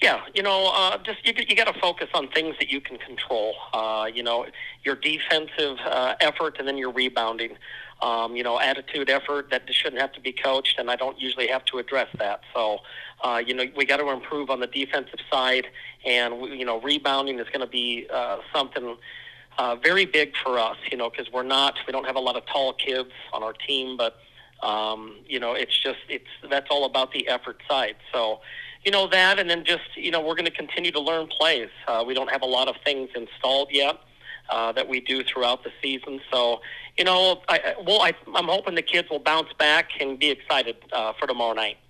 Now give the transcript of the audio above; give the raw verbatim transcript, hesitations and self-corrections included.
Yeah, you know, uh, just you, you got to focus on things that you can control. Uh, you know, your defensive uh, effort and then your rebounding. Um, you know, attitude, effort, that shouldn't have to be coached, and I don't usually have to address that. So, uh, you know, we got to improve on the defensive side, and, you know, rebounding is going to be uh, something uh, very big for us, you know, because we're not, we don't have a lot of tall kids on our team, but, um, you know, it's just, it's, that's all about the effort side. So, you know, that, and then just, you know, we're going to continue to learn plays. Uh, we don't have a lot of things installed yet uh, that we do throughout the season. So, you know, I, well, I, I'm hoping the kids will bounce back and be excited uh, for tomorrow night.